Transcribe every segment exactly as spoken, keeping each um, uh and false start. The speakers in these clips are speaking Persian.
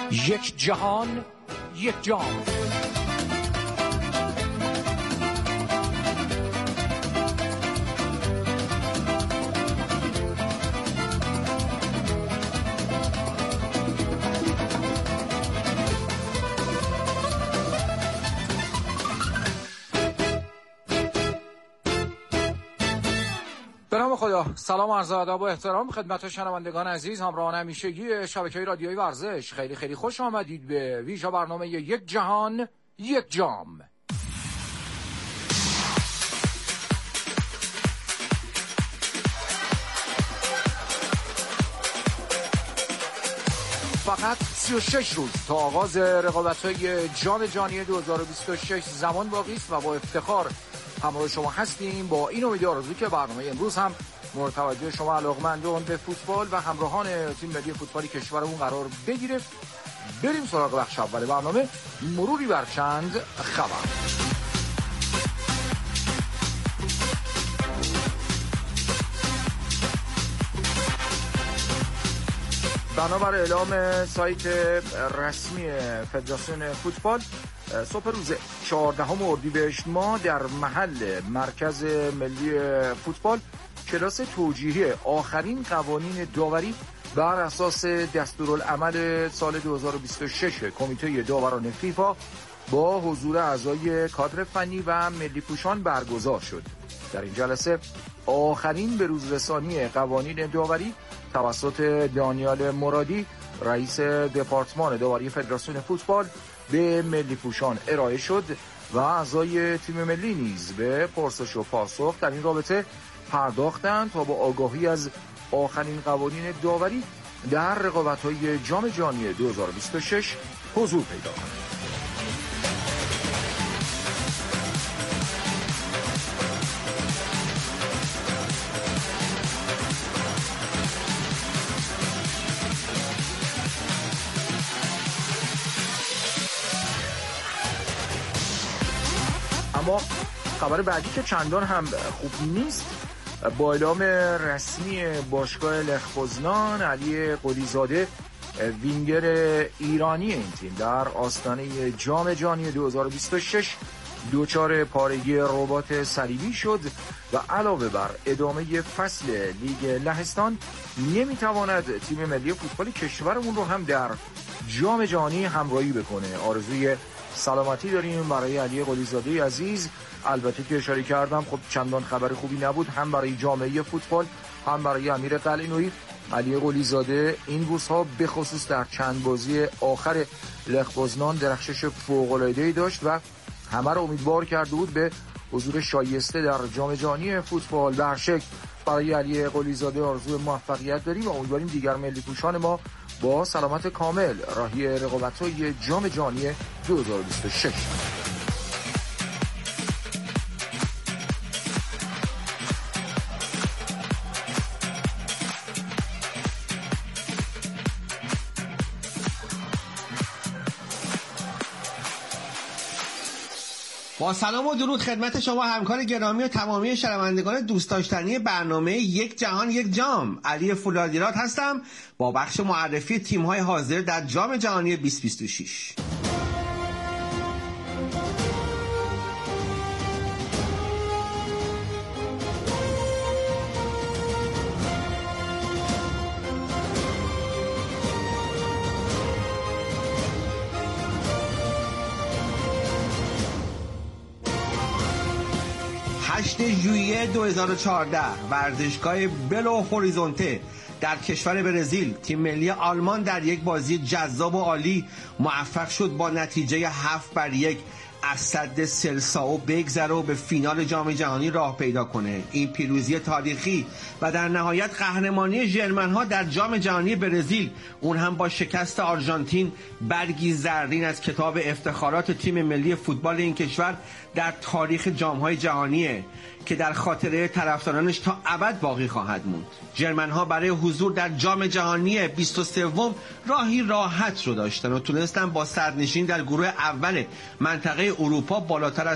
یک جهان یک جام. به نام خدا، سلام و عرض ادب و احترام خدمت شنوندگان عزیز، همراهان همیشگی شبکه‌های رادیویی ورزش. خیلی خیلی خوش آمدید به ویژه برنامه یک جهان یک جام. فقط سی و شش روز تا آغاز رقابت‌های جام جهانی دو هزار و بیست و شش زمان باقی است و با افتخار همراه شما هستیم با این امید و آرزو که برنامه امروز هم مورد توجه شما علاقه‌مندان به فوتبال و همراهان تیم ملی فوتبالی کشورمون قرار بگیره. بریم سراغ بخش اول برنامه، مروری بر چند خبر. بنابر اعلام سایت رسمی فدراسیون فوتبال، صبح روز چهاردهم اردیبهشت ماه در محل مرکز ملی فوتبال کلاس توجیهی آخرین قوانین داوری بر اساس دستورالعمل سال دو هزار و بیست و شش کمیته داوران فیفا با حضور اعضای کادر فنی و ملی پوشان برگزار شد. در این جلسه آخرین به روز رسانی قوانین داوری توسط دانیال مرادی، رئیس دپارتمان داوری فدراسیون فوتبال، به ملی پوشان ارائه شد و اعضای تیم ملی نیز به پرسش و پاسخ در این رابطه پرداختند تا با آگاهی از آخرین قوانین داوری در رقابت‌های جام جهانی دو هزار و بیست و شش حضور پیدا کنند. اما خبر بعدی که چندان هم خوب نیست، با اعلام رسمی باشگاه لخ پوزنان، علی قلیزاده وینگر ایرانی این تیم در آستانه جام جهانی دو هزار و بیست و شش دچار پارگی رباط صلیبی شد و علاوه بر ادامه فصل لیگ لهستان نمیتواند تیم ملی فوتبال کشورمون رو هم در جام جهانی همراهی بکنه. آرزوی سلامتی داریم برای علی قلیزاده عزیز. البته که اشاره کردم خب چندان خبر خوبی نبود، هم برای جامعه فوتبال هم برای امیر قلعه‌نویی. علی قلیزاده این روزها به خصوص در چند بازی آخر لخ پوزنان درخشش فوق‌العاده‌ای داشت و همه را امیدوار کرده بود به حضور شایسته در جام جهانی فوتبال. به هر شکل برای علی قلیزاده آرزوی موفقیت داریم و امیدواریم دیگر ملی پوشان ما با سلامت کامل راهی رقابت‌های جام جهانی دو هزار و بیست و شش. با سلام و درود خدمت شما همکار گرامی و تمامی شنوندگان دوست داشتنی برنامه یک جهان یک جام، علی فولادیرات هستم با بخش معرفی تیم‌های حاضر در جام جهانی بیست و بیست و شش. هشتم ژوئیه دو هزار و چهارده ورزشگاه بلو هوریزونته در کشور برزیل، تیم ملی آلمان در یک بازی جذاب و عالی موفق شد با نتیجه هفت بر یک از سد سلساو بگذره و به فینال جام جهانی راه پیدا کنه. این پیروزی تاریخی و در نهایت قهرمانی ژرمن‌ها در جام جهانی برزیل، اون هم با شکست آرژانتین، برگی زرین از کتاب افتخارات تیم ملی فوتبال این کشور در تاریخ جام‌های جهانیه که در خاطره طرفدارانش تا ابد باقی خواهد موند. ژرمن‌ها برای حضور در جام جهانی بیست و سه راهی راحت رو داشتن و تونستن با صدرنشینی در گروه اول منطقه اروپا بالاتر از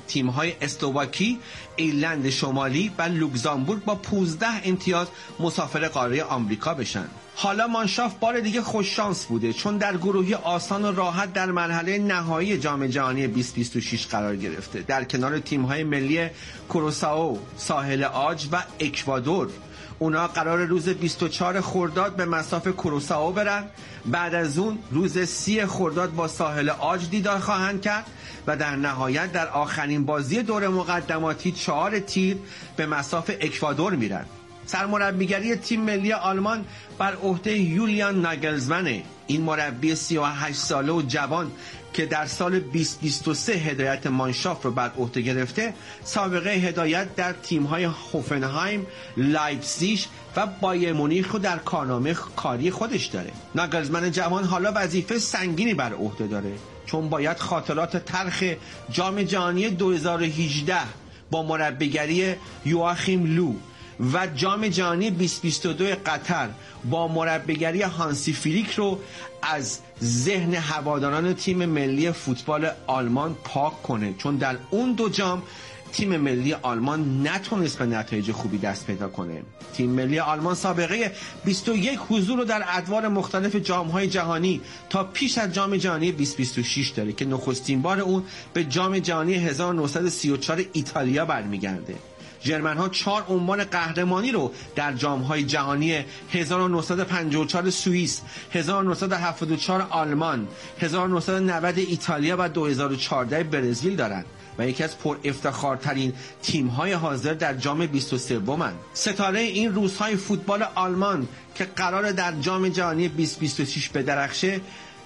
تیم‌های اسلواکی، ایرلند شمالی و لوکزامبورگ با پانزده امتیاز مسافر قاره آمریکا بشن. حالا مانشافت بار دیگه خوش شانس بوده، چون در گروهی آسان و راحت در مرحله نهایی جام جهانی بیست بیست و شش قرار گرفته، در کنار تیم‌های ملی کوروسائو، ساحل عاج و اکوادور. اونا قرار روز بیست و چهارم خرداد به مصاف کوروسائو برن، بعد از اون روز سی خرداد با ساحل عاج دیدار خواهند کرد و در نهایت در آخرین بازی دور مقدماتی چهار تیر به مصاف اکوادور میرن. سرمربیگری تیم ملی آلمان بر عهده یولیان ناگلزمنه. این مربی سی و هشت ساله و جوان که در سال بیست بیست و سه هدایت مانشافت رو بر عهده گرفته، سابقه هدایت در تیم‌های هوفنهایم، لایپزیگ و بایر مونیخ رو در کارنامه کاری خودش داره. ناگلزمن جوان حالا وظیفه سنگینی بر عهده داره، چون باید خاطرات تلخ جام جهانی دو هزار و هجده با مربیگری یواخیم لو و جام جهانی بیست بیست و دو قطر با مربیگری هانسی فلیک رو از ذهن هواداران تیم ملی فوتبال آلمان پاک کنه، چون در اون دو جام تیم ملی آلمان نتونست به نتایج خوبی دست پیدا کنه. تیم ملی آلمان سابقه بیست و یک حضور رو در ادوار مختلف جام‌های جهانی تا پیش از جام جهانی بیست بیست و شش داره که نخستین بار اون به جام جهانی هزار و نهصد و سی و چهار ایتالیا برمیگرده. ژرمن ها چهار عنوان قهرمانی رو در جام‌های جهانی هزار و نهصد و پنجاه و چهار سوئیس، هزار و نهصد و هفتاد و چهار آلمان، هزار و نهصد و نود ایتالیا و دو هزار و چهارده برزیل دارند و یکی از پر افتخارترین تیم‌های حاضر در جام بیست و سه هستند. ستاره این روزهای فوتبال آلمان که قرار در جام جهانی بیست بیست و شش بدرخشه،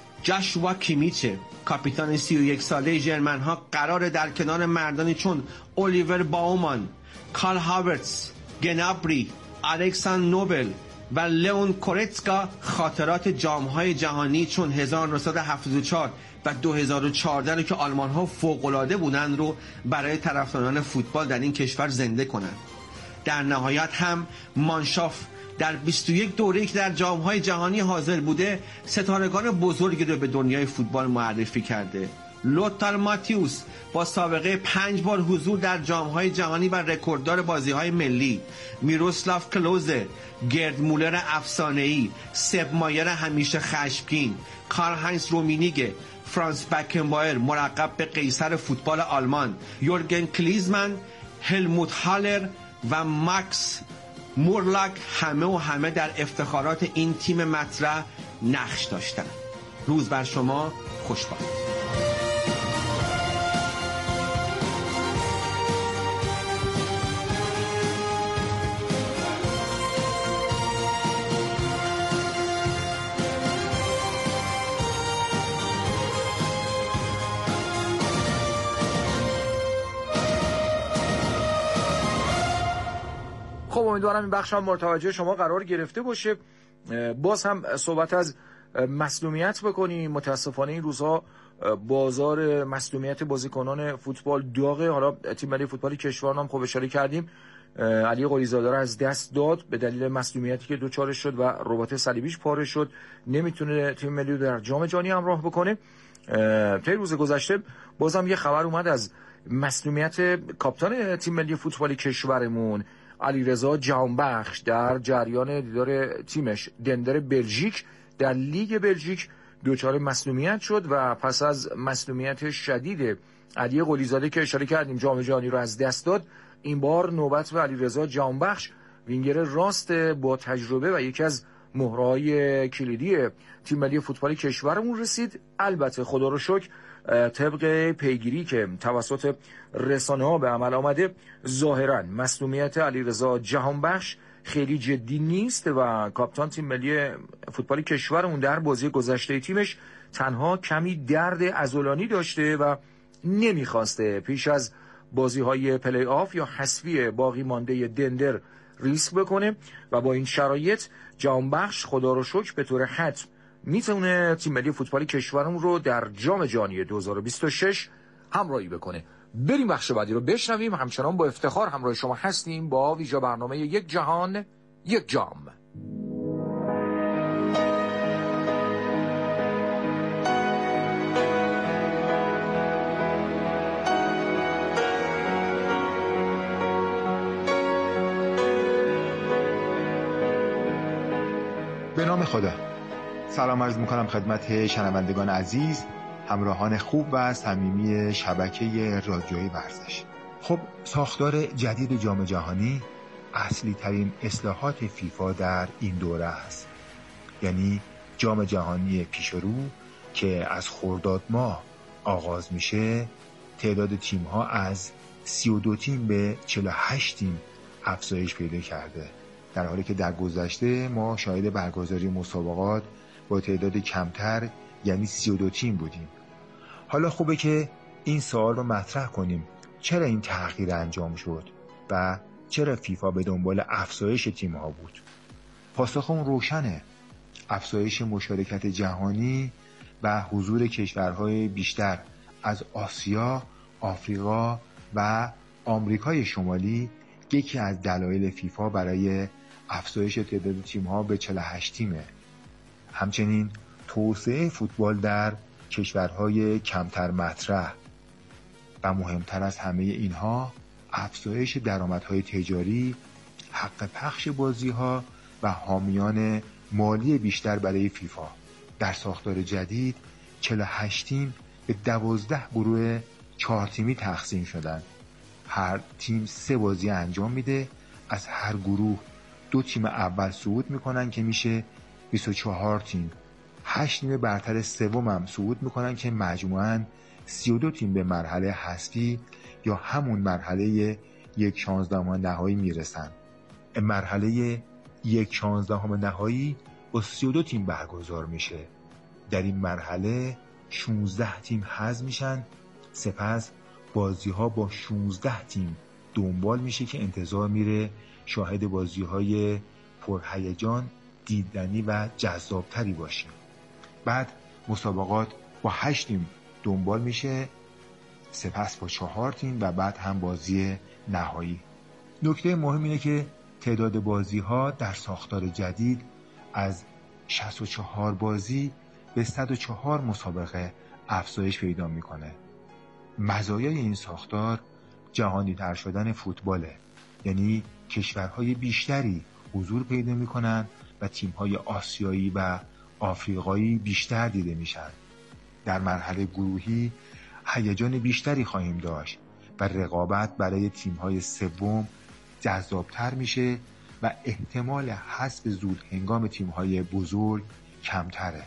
جاشوا کیمیچه. کاپیتان سی و یک ساله ژرمن ها قرار در کنار مردانی چون الیور باومان، کارل هاورتز، گنابری، الکساندر نوبل و لئون کورتسکا خاطرات جام‌های جهانی چون هزار و نهصد و هفتاد و چهار و دو هزار و چهارده رو که آلمان‌ها فوق‌العاده بودن رو برای طرفداران فوتبال در این کشور زنده کنند. در نهایت هم مانشافت در بیست و یک دوره‌ای که در جام‌های جهانی حاضر بوده، ستارگان بزرگی رو به دنیای فوتبال معرفی کرده. لوتار ماتیوس با سابقه پنج بار حضور در جام‌های جهانی و رکورددار بازی‌های ملی، میروسلاو کلوزه، گرد مولر افسانه‌ای، سپ مایر همیشه خشمگین، کارل هاینز رومینیگه، فرانس بکنبایر ملقب به قیصر فوتبال آلمان، یورگن کلیزمن، هلموت هالر و ماکس مورلاک همه و همه در افتخارات این تیم مطرح نقش داشتند. روز بر شما خوش باد. خب امیدوارم این بخش هم متوجه شما قرار گرفته باشه. باز هم صحبت از مصدومیت بکنیم. متاسفانه این روزها بازار مصدومیت بازیکنان فوتبال داغه. حالا تیم ملی فوتبال کشور هم خب اشاره کردیم علی قلیزاده رو از دست داد به دلیل مصدومیتی که دوچارش شد و رباط صلیبیش پاره شد، نمیتونه تیم ملی رو در جام جهانی همراه بکنه. طی روز گذشته بازم یه خبر اومد از مصدومیت کاپیتان تیم ملی فوتبال کشورمون علیرضا جهانبخش در جریان دیدار تیمش دندر بلژیک در لیگ بلژیک دچار مصدومیت شد و پس از مصدومیت شدید علی قلیزاده که اشاره کردیم جام جهانی رو از دست داد، این بار نوبت به علیرضا جهانبخش وینگر راست با تجربه و یکی از مهره‌های کلیدی تیم ملی فوتبال کشورمون رسید. البته خدا رو شکر طبق پیگیری که توسط رسانه‌ها به عمل آمده، ظاهراً مصدومیت علیرضا جهانبخش خیلی جدی نیست و کاپیتان تیم ملی فوتبال کشورمون در بازی گذشته تیمش تنها کمی درد عضلانی داشته و نمیخواسته پیش از بازی‌های پلی آف یا حذفی باقی مانده دندر ریسک بکنه و با این شرایط جهانبخش خدا رو شکر به طور حتم میتونه تیم ملی فوتبال کشورمون رو در جام جهانی دو هزار و بیست و شش همراهی بکنه. بریم بخش بعدی رو بشنویم. همچنان با افتخار همراه شما هستیم با ویژه برنامه یک جهان یک جام. به نام خدا. سلام عرض میکنم خدمت شنوندگان عزیز، همراهان خوب و صمیمی شبکه رادیویی ورزش. خب ساختار جدید جام جهانی اصلی ترین اصلاحات فیفا در این دوره است. یعنی جام جهانی پیش رو که از خرداد ماه آغاز میشه، تعداد تیم ها از سی و دو تیم به چهل و هشت تیم افزایش پیدا کرده، در حالی که در گذشته ما شاهد برگزاری مسابقات با تعداد کمتر یعنی سی و دو تیم بودیم. حالا خوبه که این سوال رو مطرح کنیم: چرا این تغییر انجام شد و چرا فیفا به دنبال افزایش تیم ها بود؟ پاسخ اون روشنه. افزایش مشارکت جهانی و حضور کشورهای بیشتر از آسیا، آفریقا و آمریکای شمالی یکی از دلایل فیفا برای افزایش تعداد تیم‌ها به چهل و هشت تیمه. همچنین توسعه فوتبال در کشورهای کمتر مطرح و مهمتر از همه اینها افزایش درآمدهای تجاری، حق پخش بازی‌ها و حامیان مالی بیشتر برای فیفا. در ساختار جدید چهل و هشت تیم به دوازده گروه چهار تیمی تقسیم شدند. هر تیم سه بازی انجام میده. از هر گروه دو تیم اول صعود میکنن که میشه بیست و چهار تیم. هشت تیم برتر سوم هم صعود میکنن که مجموعاً سی و دو تیم به مرحله حذفی یا همون مرحله یک شانزدهم نهایی میرسن. مرحله یک شانزدهم نهایی با سی و دو تیم برگزار میشه. در این مرحله شانزده تیم حذف میشن. سپس بازی ها با شانزده تیم دنبال میشه که انتظار میره شاهد بازی های پرهیجان، دیدنی و جذابتری باشیم. بعد مسابقات با هشت تیم دنبال میشه، سپس با چهار تیم و بعد هم بازی نهایی. نکته مهم اینه که تعداد بازی ها در ساختار جدید از شصت و چهار بازی به صد و چهار مسابقه افزایش پیدا میکنه. مزایای این ساختار جهانی تر شدن فوتباله، یعنی کشورهای بیشتری حضور پیدا میکنن و تیم‌های آسیایی و آفریقایی بیشتر دیده میشن. در مرحله گروهی هیجان بیشتری خواهیم داشت و رقابت برای تیم‌های سوم جذابتر میشه و احتمال حذف زود هنگام تیم‌های بزرگ کمتره.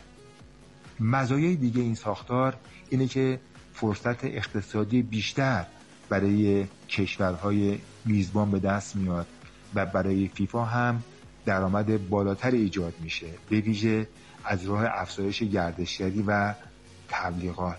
مزایای دیگه این ساختار اینه که فرصت اقتصادی بیشتر برای کشورهای میزبان به دست میاد و برای فیفا هم درآمد بالاتر ایجاد میشه، به ویژه از راه افزایش گردشگری و تبلیغات.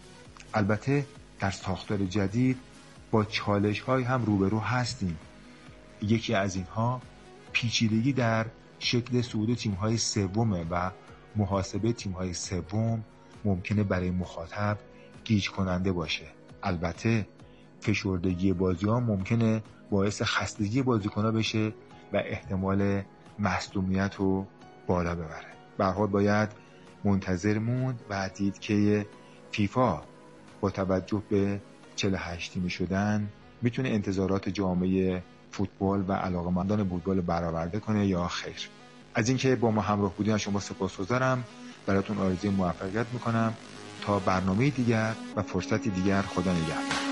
البته در ساختار جدید با چالش‌های هم روبرو هستیم. یکی از اینها پیچیدگی در شکل صعود تیم‌های سومه و محاسبه تیم‌های سوم ممکنه برای مخاطب گیج کننده باشه. البته فشردگی بازی‌ها ممکنه باعث خستگی بازیکن‌ها بشه و احتمال مصدومیت رو بالا ببره. به هر حال باید منتظر موند و دید که فیفا با توجه به چهل و هشت تیمی شدن میتونه انتظارات جامعه فوتبال و علاقه‌مندان فوتبال برآورده کنه یا خیر. از اینکه با ما همراه بودین شما سپاسگزارم. براتون آرزوی موفقیت میکنم. تا برنامه دیگر و فرصتی دیگر، خدا نگهدار.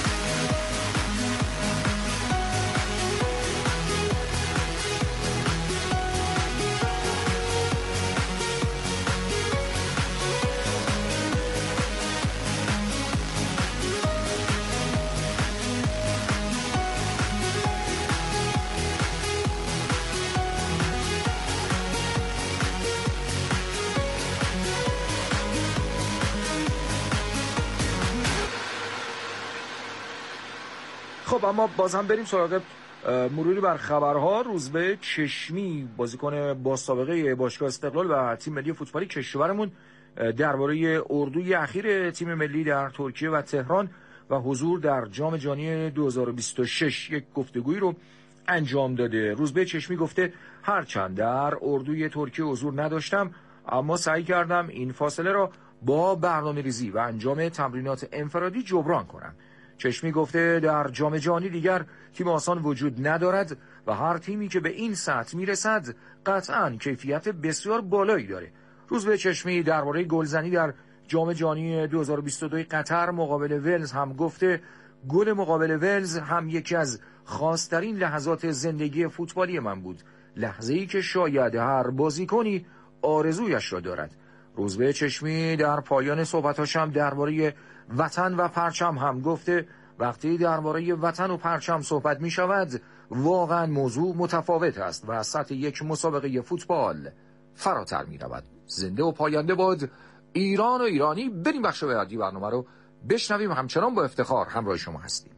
خب اما باز هم بریم سراغ مروری بر خبرها. روزبه چشمی بازیکن با سابقه باشگاه استقلال و تیم ملی فوتبالی کشورمون درباره اردوی اخیر تیم ملی در ترکیه و تهران و حضور در جام جهانی دو هزار و بیست و شش یک گفتگویی رو انجام داده. روزبه چشمی گفته هرچند در اردوی ترکیه حضور نداشتم، اما سعی کردم این فاصله را با برنامه‌ریزی و انجام تمرینات انفرادی جبران کنم. چشمی گفته در جام جهانی دیگر تیم آسان وجود ندارد و هر تیمی که به این سطح میرسد قطعاً کیفیت بسیار بالایی داره. روزبه چشمی درباره گلزنی در جام جهانی دو هزار و بیست و دو قطر مقابل ولز هم گفته گل مقابل ولز هم یکی از خاص‌ترین لحظات زندگی فوتبالی من بود، لحظه‌ای که شاید هر بازیکنی آرزویش را دارد. روزبه چشمی در پایان صحبتاش هم درباره وطن و پرچم هم گفته وقتی درباره وطن و پرچم صحبت می شود واقعا موضوع متفاوت است و از سطح یک مسابقه فوتبال فراتر می رود. زنده و پاینده باد ایران و ایرانی. بریم بخش بعدی برنامه رو بشنویم. همچنان با افتخار همراه شما هستیم.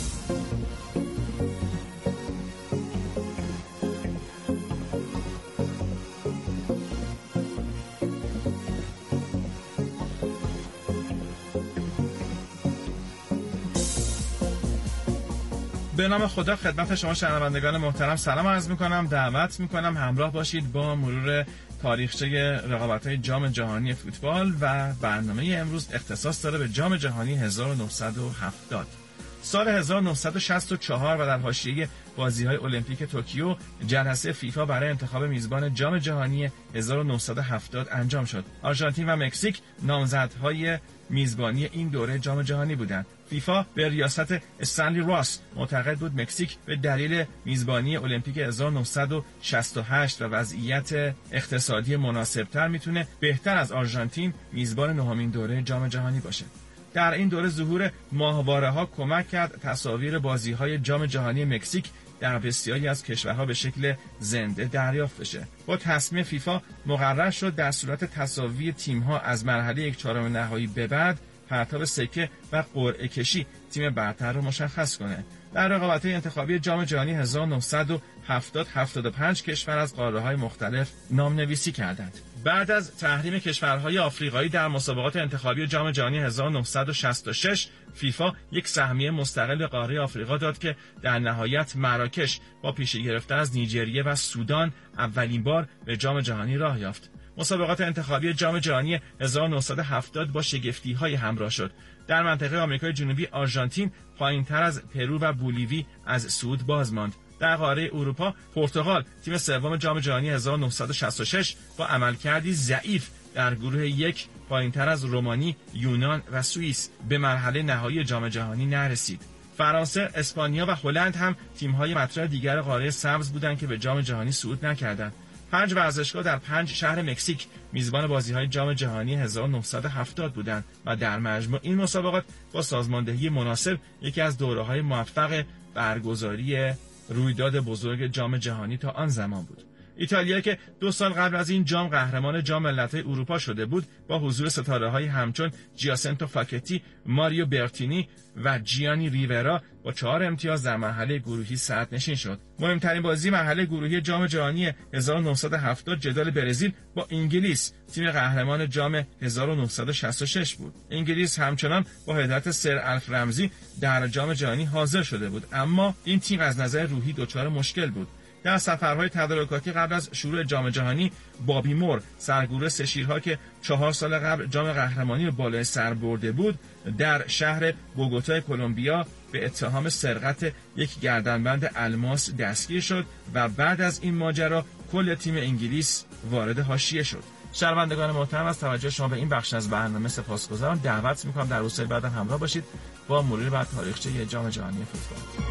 به نام خدا خدمت شما شنوندگان محترم سلام عرض میکنم. دعوت میکنم همراه باشید با مرور تاریخچه رقابت‌های جام جهانی فوتبال و برنامه امروز اختصاص داره به جام جهانی هزار و نهصد و هفتاد. سال هزار و نهصد و شصت و چهار و در حاشیه بازی‌های المپیک توکیو جلسه فیفا برای انتخاب میزبان جام جهانی هزار و نهصد و هفتاد انجام شد. آرژانتین و مکزیک نامزدهای میزبانی این دوره جام جهانی بودند. فیفا به ریاست استنلی راس معتقد بود مکزیک به دلیل میزبانی المپیک هزار و نهصد و شصت و هشت و وضعیت اقتصادی مناسبتر میتونه بهتر از آرژانتین میزبان نهمین دوره جام جهانی باشه. در این دوره ظهور ماهواره‌ها کمک کرد تصاویر بازی‌های جام جهانی مکزیک در بسیاری از کشورها به شکل زنده دریافت بشه. با تصمیم فیفا مقرر شد در صورت تساوی تیم‌ها از مرحله یک چهارم نهایی به بعد پرتاب سکه و قرعه کشی تیم برتر رو مشخص کنه. در رقابت‌های انتخابی جام جهانی هزار و نهصد و هفتاد هفتاد و پنج کشور از قاره‌های مختلف نامنویسی کردند. بعد از تحریم کشورهای آفریقایی در مسابقات انتخابی جام جهانی هزار و نهصد و شصت و شش فیفا یک سهمیه مستقل به قاره آفریقا داد که در نهایت مراکش با پیشی گرفتن از نیجریه و سودان اولین بار به جام جهانی راه یافت. مسابقات انتخابی جام جهانی هزار و نهصد و هفتاد با شگفتی‌های همراه شد. در منطقه آمریکای جنوبی آرژانتین پایین‌تر از پرو و بولیوی از صعود باز ماند. در قاره اروپا پرتغال تیم سوم جام جهانی هزار و نهصد و شصت و شش با عملکردی ضعیف در گروه یک پایین‌تر از رومانی، یونان و سوئیس به مرحله نهایی جام جهانی نرسید. فرانسه، اسپانیا و هلند هم تیم‌های مطرح دیگر قاره سبز بودند که به جام جهانی صعود نکردند. پنج ورزشگاه در پنج شهر مکزیک میزبان بازی‌های جام جهانی هزار و نهصد و هفتاد بودند و در مجموع این مسابقات با سازماندهی مناسب یکی از دوره‌های موفق برگزاری رویداد بزرگ جام جهانی تا آن زمان بود. ایتالیا که دو سال قبل از این جام قهرمان جام ملت‌های اروپا شده بود با حضور ستاره‌های همچون جیاسنتو فاکتی، ماریو برتینی و جیانی ریورا با چهار امتیاز در مرحله گروهی صدرنشین شد. مهمترین بازی مرحله گروهی جام جهانی هزار و نهصد و هفتاد جدال برزیل با انگلیس تیم قهرمان جام هزار و نهصد و شصت و شش بود. انگلیس همچنان با هدایت سر الف رمزی در جام جهانی حاضر شده بود، اما این تیم از نظر روحی دچار مشکل بود. در سفرهای تدارکاتی قبل از شروع جام جهانی بابی مور سرگروه سه شیرها که چهار سال قبل جام قهرمانی رو بالای سر برده بود در شهر بوگوتای کلمبیا به اتهام سرقت یک گردنبند الماس دستگیر شد و بعد از این ماجرا کل تیم انگلیس وارد حاشیه شد. شنوندگان محترم از توجه شما به این بخش از برنامه سپاسگزارم. دعوت می‌کنم در روزهای بعد همراه باشید با مرور بر تاریخچه جام جهانی فوتبال.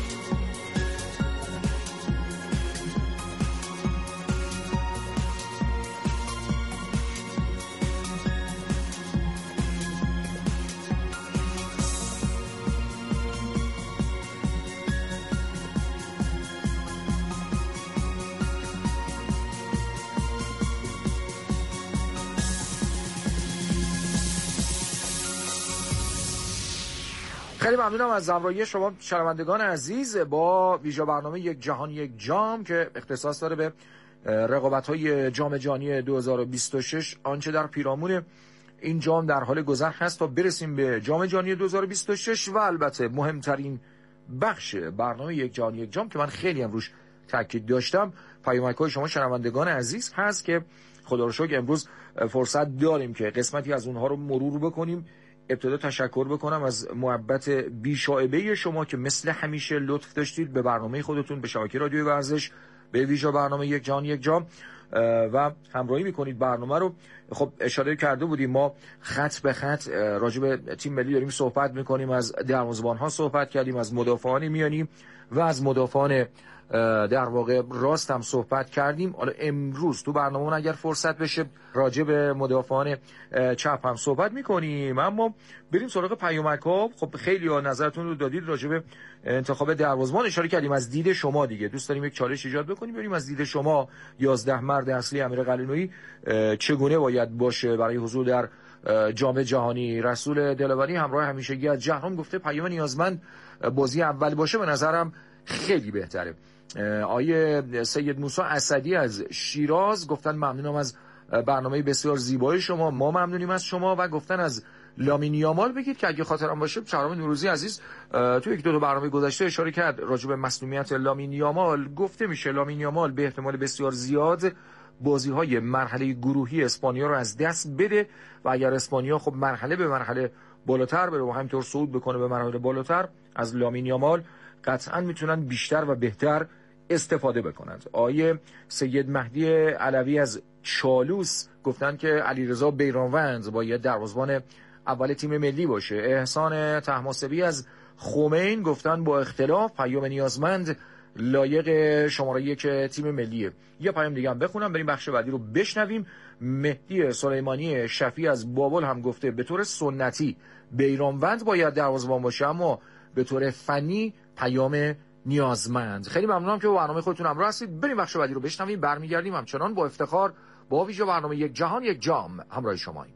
خیلی ممنونم از همراهی شما شنوندگان عزیز با ویژه برنامه یک جهان یک جام که اختصاص داره به رقابت‌های جام جهانی دو هزار و بیست و شش. آنچه در پیرامون این جام در حال گذر هست تا برسیم به جام جهانی دو هزار و بیست و شش و البته مهمترین بخش برنامه یک جهان یک جام که من خیلی هم روش تاکید داشتم، پیامک‌های شما شنوندگان عزیز هست که خدا رو شکر امروز فرصت داریم که قسمتی از اونها رو مرور بکنیم. ابتدا تشکر بکنم از محبت بی‌شائبه شما که مثل همیشه لطف داشتید به برنامه خودتون، به شبکه رادیوی ورزش، به ویژه برنامه یک جهان یک جام و همراهی میکنید برنامه رو. خب اشاره کرده بودیم ما خط به خط راجع به تیم ملی داریم صحبت میکنیم، از دروازه‌بان‌ها صحبت کردیم، از مدافعان میانی و از مدافعان در واقع راست هم صحبت کردیم. حالا امروز تو برنامه اگر فرصت بشه راجع به مدافعان چپ هم صحبت میکنیم، اما بریم سراغ پیامک‌ها. خب خیلی ها نظرتون رو دادید راجع به انتخاب دروازه‌بان، اشاره کردیم از دید شما دیگه دوست داریم یک چالش ایجاد بکنیم، بریم از دید شما یازده مرد اصلی امیر قلعه‌نویی چگونه باید باشه برای حضور در جام جهانی. رسول دلاوری همراه همیشگی از جهان گفته پیام نیازمند بازی اول باشه، به نظرم خیلی بهتره. آیه سید موسی اسدی از شیراز گفتن ممنونم از برنامه بسیار زیبای شما، ما ممنونیم از شما، و گفتن از لامین یامال بگید که اگه خاطرم باشه شهرام نوروزی عزیز تو یک دو تا برنامه گذشته اشاره کرد راجع به مسئولیت لامین یامال. گفته میشه لامین یامال به احتمال بسیار زیاد بازی‌های مرحله گروهی اسپانیا رو از دست بده و اگر اسپانیا خب مرحله به مرحله بالاتر بره و همینطور صعود بکنه به مرحله بالاتر، از لامین یامال قطعا میتونن بیشتر و بهتر استفاده بکنند. آیه سید مهدی علوی از چالوس گفتن که علیرضا بیرانوند باید دروازه‌بان اول تیم ملی باشه. احسان طهماسبی از خمین گفتن با اختلاف پیام نیازمند لایق شماره یک تیم ملیه. یه پیام دیگه هم بخونم بریم بخش بعدی رو بشنویم. مهدی سلیمانی شفیع از بابل هم گفته به طور سنتی بیرانوند باید دروازه‌بان باشه، اما به طور فنی پیام نیازمند. خیلی ممنونم که با برنامه خودتون همراه هستید. بریم بخش بعدی رو بشنویم، برمیگردیم همچنان با افتخار با ویژه برنامه یک جهان یک جام همراه شماییم.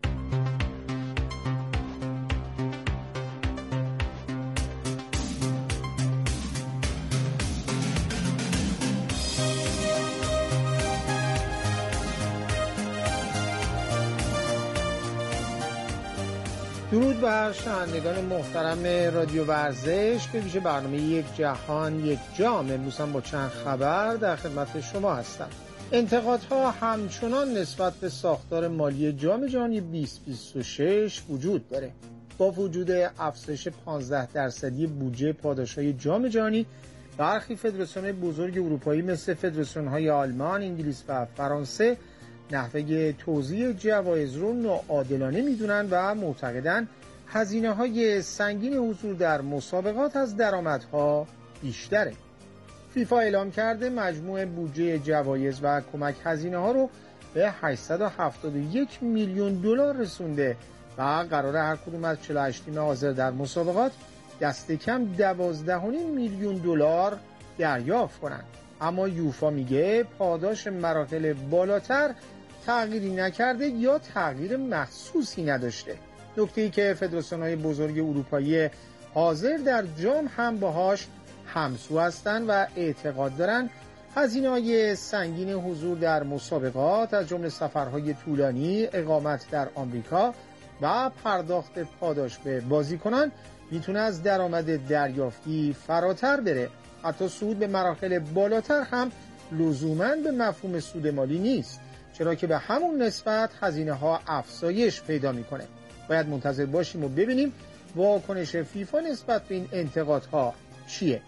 درود بر شنوندگان محترم رادیو ورزش، به ویژه برنامه یک جهان یک جام. امروز هم با چند خبر در خدمت شما هستم. انتقادها همچنان نسبت به ساختار مالی جام جهانی بیست بیست و شش وجود داره. با وجود افزایش پانزده درصدی بودجه پاداش‌های جام جهانی، برخی فدراسیون‌های بزرگ اروپایی مثل فدراسیون‌های آلمان، انگلیس و فرانسه نحوه توزیع جوایز رو ناعادلانه میدونن و معتقدن هزینه‌های سنگین حضور در مسابقات از درآمدها بیشتره. فیفا اعلام کرده مجموع بودجه جوایز و کمک هزینه‌ها رو به هشتصد و هفتاد و یک میلیون دلار رسونده و قراره هر کدوم از چهل و هشت تیم حاضر در مسابقات دست کم دوازده و نیم میلیون دلار دریافت کنند. اما یوفا میگه پاداش مراحل بالاتر تغییری نکرده یا تغییر محسوسی نداشته. نکته‌ای که فدراسیون‌های بزرگ اروپایی حاضر در جام هم باهاش همسو هستند و اعتقاد دارن هزینه‌های سنگین حضور در مسابقات از جمله سفرهای طولانی، اقامت در آمریکا و پرداخت پاداش به بازیکنان میتونه از درآمد دریافتی فراتر بره. حتی صعود به مراحل بالاتر هم لزوماً به مفهوم سود مالی نیست، چرا که به همون نسبت هزینه ها افزایش پیدا میکنه. باید منتظر باشیم و ببینیم واکنش فیفا نسبت به این انتقادها چیه.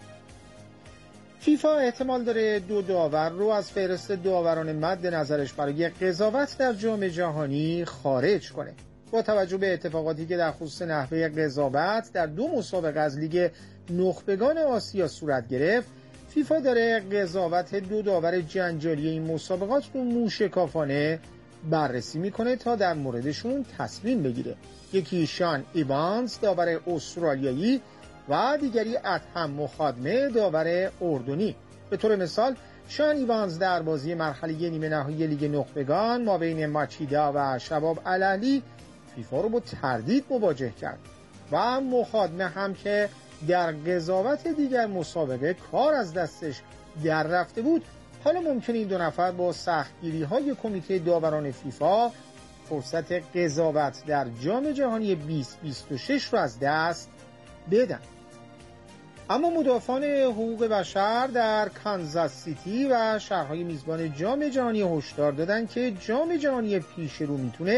فیفا احتمال داره دو داور رو از فهرست داوران مد نظرش برای قضاوت در جام جهانی خارج کنه. با توجه به اتفاقاتی که در خصوص نحوه قضاوت در دو مسابقه از لیگ نخبگان آسیا صورت گرفت، فیفا داره قضاوت دو داور جنجالی این مسابقات رو موشکافانه بررسی میکنه تا در موردشون تصمیم بگیره. یکی شان ایوانز داور استرالیایی و دیگری ادهم مخادمه داور اردنی. به طور مثال شان ایوانز در بازی مرحله نیمه نهایی لیگ نخبگان ما بین ماچیدا و شباب الاهلی فیفا رو با تردید مواجه کرد و مخادمه هم که در قضاوت دیگر مسابقه کار از دستش در رفته بود، حالا ممکنه این دو نفر با سختگیری های کمیته داوران فیفا فرصت قضاوت در جام جهانی بیست بیست و شش رو از دست بدن. اما مدافعان حقوق بشر در کانزاس سیتی و شهرهای میزبان جام جهانی هشدار دادن که جام جهانی پیش رو میتونه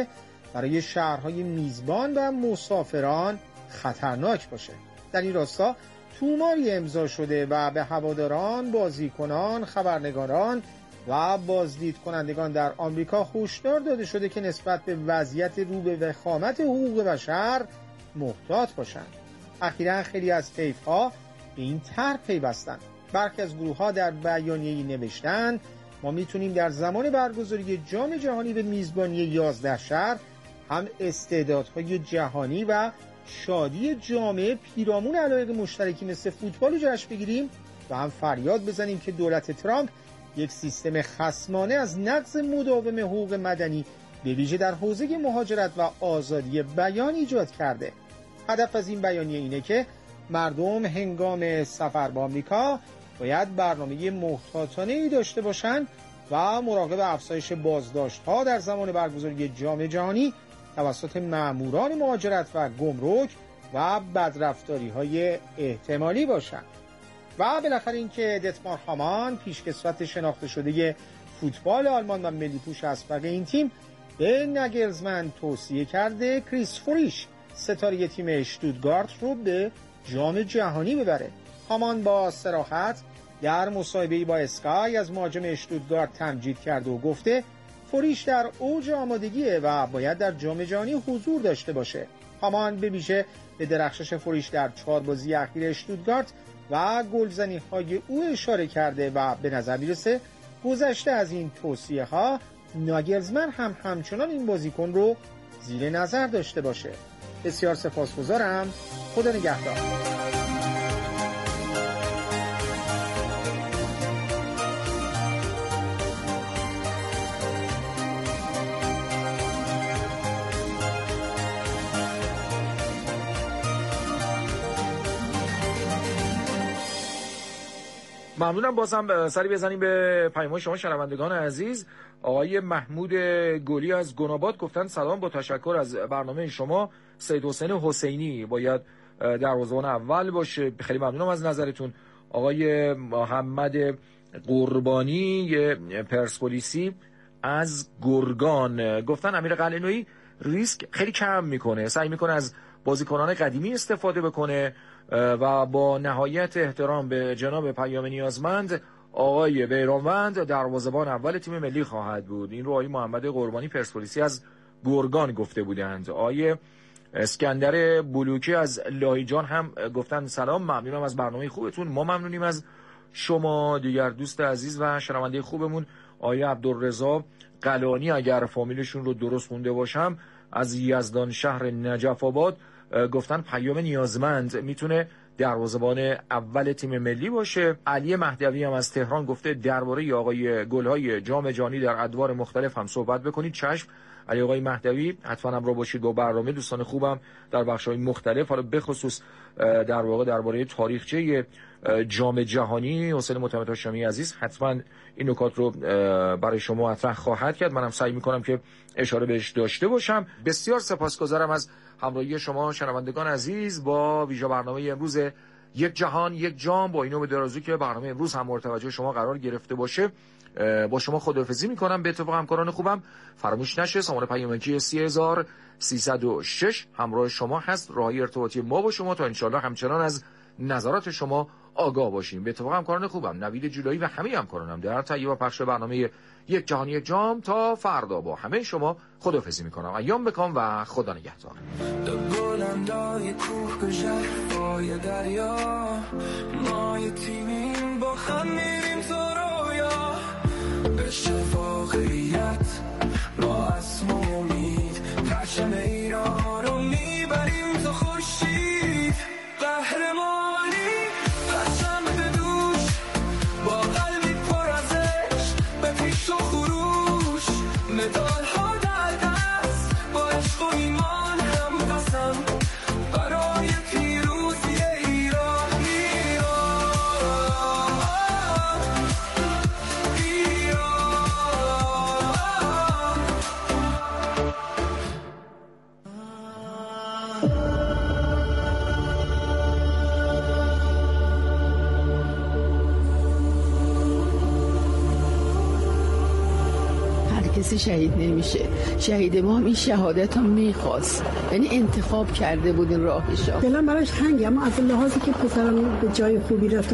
برای شهرهای میزبان و مسافران خطرناک باشه. در این راستا توماری امضا شده و به هواداران، بازیکنان، خبرنگاران و بازدید کنندگان در آمریکا هشدار داده شده که نسبت به وضعیت رو به وخامت حقوق بشر محتاط باشند. اخیراً خیلی از طیف‌ها به این طرح پیوستند. برخی از گروه‌ها در بیانیه‌ای نوشتند ما میتونیم در زمان برگزاری جام جهانی به میزبانی یازده شهر هم استعدادهای جهانی و شادی جامعه پیرامون علایق مشترکی مثل فوتبال رو جشن بگیریم و هم فریاد بزنیم که دولت ترامپ یک سیستم خصمانه از نقض مداوم حقوق مدنی به ویژه در حوزه مهاجرت و آزادی بیان ایجاد کرده. هدف از این بیانیه اینه که مردم هنگام سفر به آمریکا باید برنامه محتاطانه‌ای داشته باشند و مراقب افزایش بازداشت‌ها در زمان برگزاری جام جهانی توسط ماموران مهاجرت و گمرک و بدرفتاری‌های احتمالی باشند. و بالاخره اینکه دتمار هامان پیشکسوت شناخته شده فوتبال آلمان و ملی‌پوش اسبق این تیم به ناگلزمن توصیه کرده کریس فوریش ستاره تیم اشتوتگارت رو به جام جهانی ببره. هامان با صراحت در مصاحبه‌ای با اسکای از مهاجم اشتوتگارت تمجید کرده و گفته فوریش در اوج آمادگیه و باید در جام جهانی حضور داشته باشه. هامان به ویژه به درخشش فوریش در چهار بازی اخیر اشتوتگارت و گلزنی‌های او اشاره کرده و به نظر میرسه گذشته از این توصیه‌ها ناگلزمن هم همچنان این بازیکن رو زیر نظر داشته باشه. بسیار سپاسگزارم. خدا نگهدار. ممنونم. بازم سری بزنیم به پیام شما شنوندگان عزیز. آقای محمود گلی از گناباد گفتن سلام، با تشکر از برنامه شما. سید حسین حسینی باید دروازه‌بان اول باشه. خیلی ممنونم از نظرتون. آقای محمد قربانی پرسپولیسی از گرگان گفتن امیر قلعه‌نویی ریسک خیلی کم میکنه، سعی میکنه از بازیکنان قدیمی استفاده بکنه و با نهایت احترام به جناب پیام نیازمند آقای بیرانوند دروازه‌بان اول تیم ملی خواهد بود. این رو آقای محمد قربانی پرسپولیسی از گرگان گفته بودند. آقای اسکندر بلوکی از لاهیجان هم گفتن سلام، ممنونم از برنامه خوبتون. ما ممنونیم از شما. دیگر دوست عزیز و شنونده خوبمون آقای عبدالرضا قلانی، اگر فامیلشون رو درست خونده باشم، از یزدان شهر نجف آباد گفتن پیام نیازمند میتونه دروازه‌بان اول تیم ملی باشه. علی مهدوی هم از تهران گفته درباره آقای گل‌های جام جهانی در ادوار مختلف هم صحبت بکنید. چشم علی آقای مهدوی، حتما هم را باشید با برنامه. دوستان خوبم در بخش‌های مختلف، حالا به خصوص در واقع درباره تاریخچه جام جهانی حسین معتمد هاشمی عزیز حتما این نکات رو برای شما مطرح خواهد کرد. منم سعی می‌کنم که اشاره بهش داشته باشم. بسیار سپاسگزارم از همراهی شما شنوندگان عزیز با ویژه برنامه امروز یک جهان یک جام. با اینو به درازو که برنامه امروز هم مورد توجه شما قرار گرفته باشه، با شما خداحافظی میکنم. به اتفاق همکاران خوبم فراموش نشه سامانه پیامکی سه هزار و سیصد و شش همراه شما هست. راهی ارتباطی ما با شما تا انشالله همچنان از نظرات شما آگاه باشیم. به اتفاق همکاران خوبم نوید جولایی و همه همکارانم در تهیه و پخش برنامه یک جهان یک جام تا فردا با همه شما خداحافظی میکنم. ایام بکام و خدا نگهدار. بلندای کوه به ژرفای دریا، ما یه تیمیم با هم میریم تو رویا، به شفاقیت با اسم و امید پرچم ایران رو میبریم تو خورشید. قهرمانی پرچم به دوش با قلبی پر از عشق به پیش و خروش، مدال ها در دست با عشق و ایمان هم قسم برای پیروزی ایران. ایران کسی شهید نمیشه. شهید ما هم این شهادت هم میخواست، یعنی انتخاب کرده بود این راهشو. دلم براش تنگه، اما از لحاظی که پسرم به جای خوبی رفته